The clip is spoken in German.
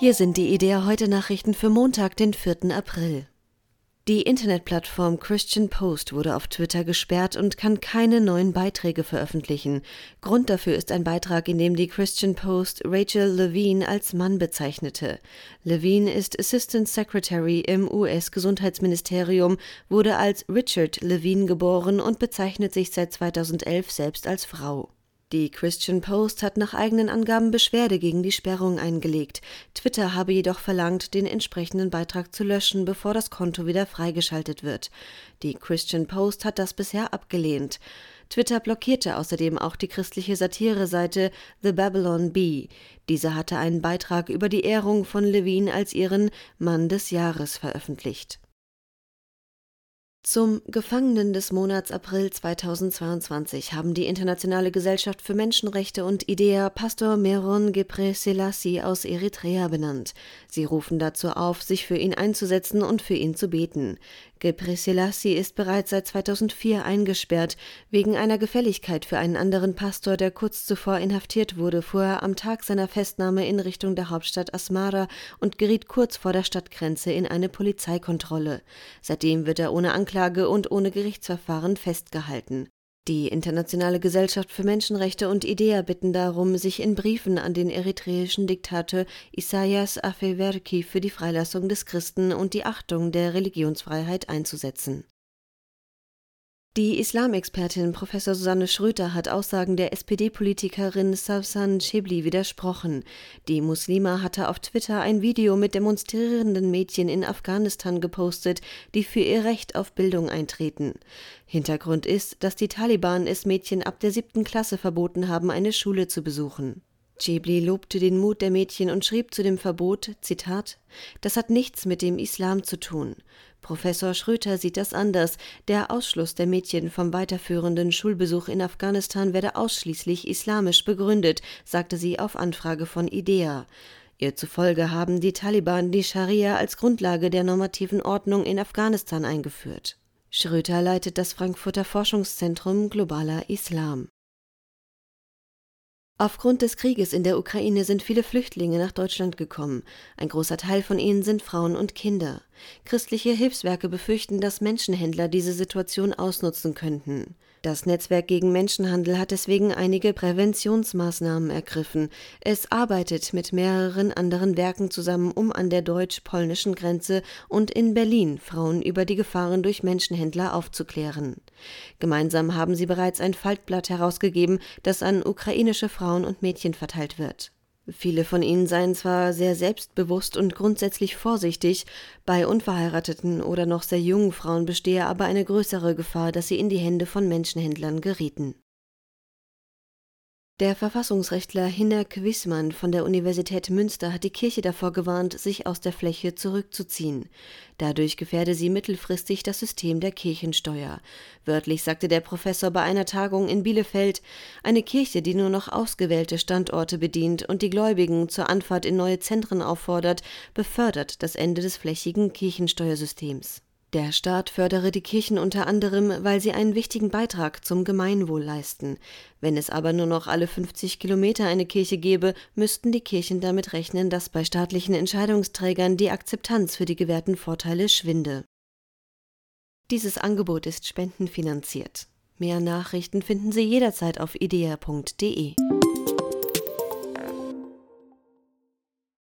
Hier sind die IDEA heute Nachrichten für Montag, den 4. April. Die Internetplattform Christian Post wurde auf Twitter gesperrt und kann keine neuen Beiträge veröffentlichen. Grund dafür ist ein Beitrag, in dem die Christian Post Rachel Levine als Mann bezeichnete. Levine ist Assistant Secretary im US-Gesundheitsministerium, wurde als Richard Levine geboren und bezeichnet sich seit 2011 selbst als Frau. Die Christian Post hat nach eigenen Angaben Beschwerde gegen die Sperrung eingelegt. Twitter habe jedoch verlangt, den entsprechenden Beitrag zu löschen, bevor das Konto wieder freigeschaltet wird. Die Christian Post hat das bisher abgelehnt. Twitter blockierte außerdem auch die christliche Satireseite The Babylon Bee. Diese hatte einen Beitrag über die Ehrung von Levine als ihren Mann des Jahres veröffentlicht. Zum Gefangenen des Monats April 2022 haben die Internationale Gesellschaft für Menschenrechte und IDEA Pastor Meron Gebrselassie aus Eritrea benannt. Sie rufen dazu auf, sich für ihn einzusetzen und für ihn zu beten. Gebrselassie ist bereits seit 2004 eingesperrt. Wegen einer Gefälligkeit für einen anderen Pastor, der kurz zuvor inhaftiert wurde, fuhr er am Tag seiner Festnahme in Richtung der Hauptstadt Asmara und geriet kurz vor der Stadtgrenze in eine Polizeikontrolle. Seitdem wird er ohne Anklage und ohne Gerichtsverfahren festgehalten. Die Internationale Gesellschaft für Menschenrechte und IDEA bitten darum, sich in Briefen an den eritreischen Diktator Isaias Afewerki für die Freilassung des Christen und die Achtung der Religionsfreiheit einzusetzen. Die Islamexpertin Prof. Susanne Schröter hat Aussagen der SPD-Politikerin Savsan Shibli widersprochen. Die Muslima hatte auf Twitter ein Video mit demonstrierenden Mädchen in Afghanistan gepostet, die für ihr Recht auf Bildung eintreten. Hintergrund ist, dass die Taliban es Mädchen ab der 7. Klasse verboten haben, eine Schule zu besuchen. Shibli lobte den Mut der Mädchen und schrieb zu dem Verbot, Zitat, „Das hat nichts mit dem Islam zu tun. Professor Schröter sieht das anders. Der Ausschluss der Mädchen vom weiterführenden Schulbesuch in Afghanistan werde ausschließlich islamisch begründet“, sagte sie auf Anfrage von IDEA. Ihr zufolge haben die Taliban die Scharia als Grundlage der normativen Ordnung in Afghanistan eingeführt. Schröter leitet das Frankfurter Forschungszentrum Globaler Islam. Aufgrund des Krieges in der Ukraine sind viele Flüchtlinge nach Deutschland gekommen. Ein großer Teil von ihnen sind Frauen und Kinder. Christliche Hilfswerke befürchten, dass Menschenhändler diese Situation ausnutzen könnten. Das Netzwerk gegen Menschenhandel hat deswegen einige Präventionsmaßnahmen ergriffen. Es arbeitet mit mehreren anderen Werken zusammen, um an der deutsch-polnischen Grenze und in Berlin Frauen über die Gefahren durch Menschenhändler aufzuklären. Gemeinsam haben sie bereits ein Faltblatt herausgegeben, das an ukrainische Frauen und Mädchen verteilt wird. Viele von ihnen seien zwar sehr selbstbewusst und grundsätzlich vorsichtig, bei unverheirateten oder noch sehr jungen Frauen bestehe aber eine größere Gefahr, dass sie in die Hände von Menschenhändlern gerieten. Der Verfassungsrechtler Hinek Wisman von der Universität Münster hat die Kirche davor gewarnt, sich aus der Fläche zurückzuziehen. Dadurch gefährde sie mittelfristig das System der Kirchensteuer. Wörtlich sagte der Professor bei einer Tagung in Bielefeld, eine Kirche, die nur noch ausgewählte Standorte bedient und die Gläubigen zur Anfahrt in neue Zentren auffordert, befördert das Ende des flächigen Kirchensteuersystems. Der Staat fördere die Kirchen unter anderem, weil sie einen wichtigen Beitrag zum Gemeinwohl leisten. Wenn es aber nur noch alle 50 Kilometer eine Kirche gäbe, müssten die Kirchen damit rechnen, dass bei staatlichen Entscheidungsträgern die Akzeptanz für die gewährten Vorteile schwinde. Dieses Angebot ist spendenfinanziert. Mehr Nachrichten finden Sie jederzeit auf idea.de.